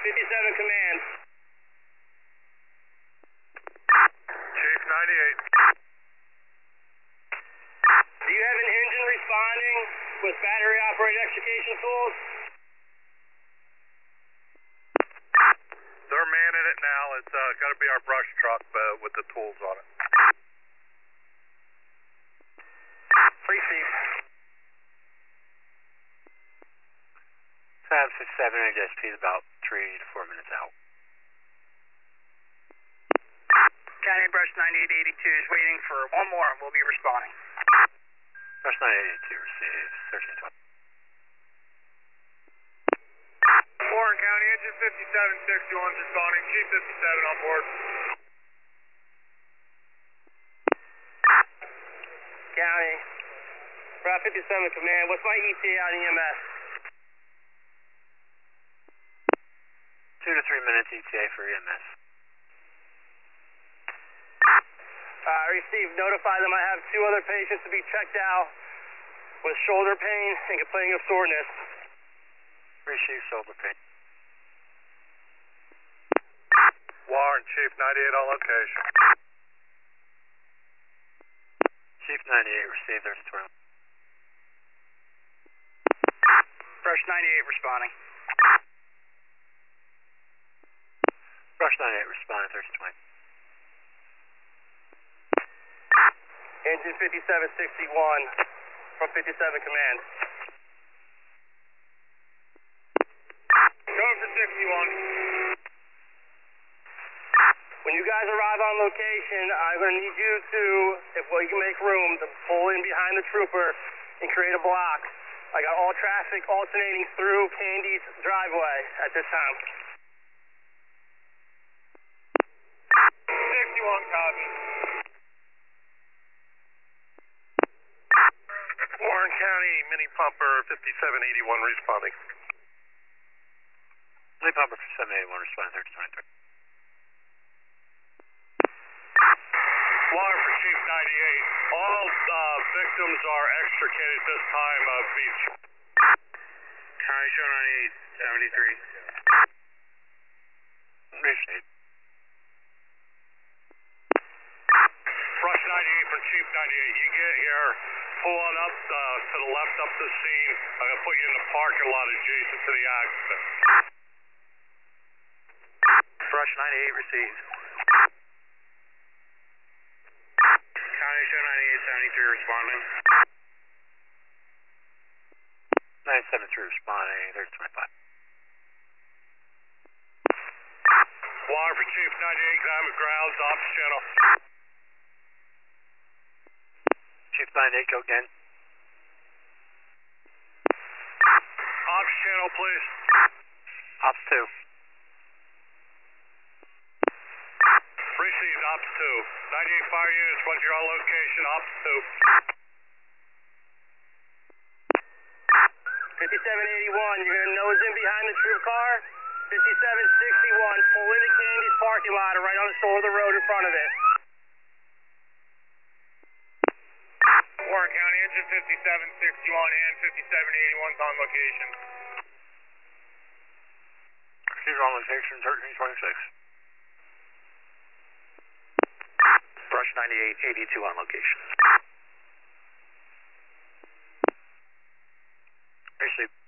57 command. Chief 98. Do you have an engine responding with battery operated extrication tools? They're manning it now. It's got to be our brush truck with the tools on it. Receive. Sam 67 NHSP is about 3 to 4 minutes out. County Brush 9882 is waiting for one more and we'll be responding. Brush 9882 receives 1320. Warren County, engine 5761 is responding. Chief 57 on board. County, Route 57 command, what's my ETA on EMS? 2 to 3 minutes ETA for EMS. Received, notify them I have 2 other patients to be checked out with shoulder pain and complaining of soreness. Receive shoulder pain. Warren, Chief 98 on location. Chief 98 received 1320. Brush 98 responding. Brush 98 responding 1320. Engine 5761 from 57 command. Going for 61. When you guys arrive on location, I'm going to need you to, if we can make room, to pull in behind the trooper and create a block. I got all traffic alternating through Candy's driveway at this time. 61 copy. Warren County, mini pumper 5781 responding. Mini pumper 5781 responding 1323. Warren for Chief 98. All victims are extricated this time. Beach. County show 9873. Received. Brush 98 for Chief 98. You get here, pull on up to the left up the scene. I'm going to put you in the parking lot adjacent to the accident. Brush 98 received. County show 9873 responding. 973 responding 1325. Warren for Chief 98. Common grounds, ops channel. Chief 98, go again. Ops channel, please. Ops 2. Received, Ops 2. 98 fire units, once you're on location, Ops 2. 5781, you're going to nose in behind the troop car. 5761, pull into Candy's parking lot right on the shoulder of the road in front of it. Warren County, engine 5761 and 5781's on location. Received on location 1326. Brush 9882 on location. Received.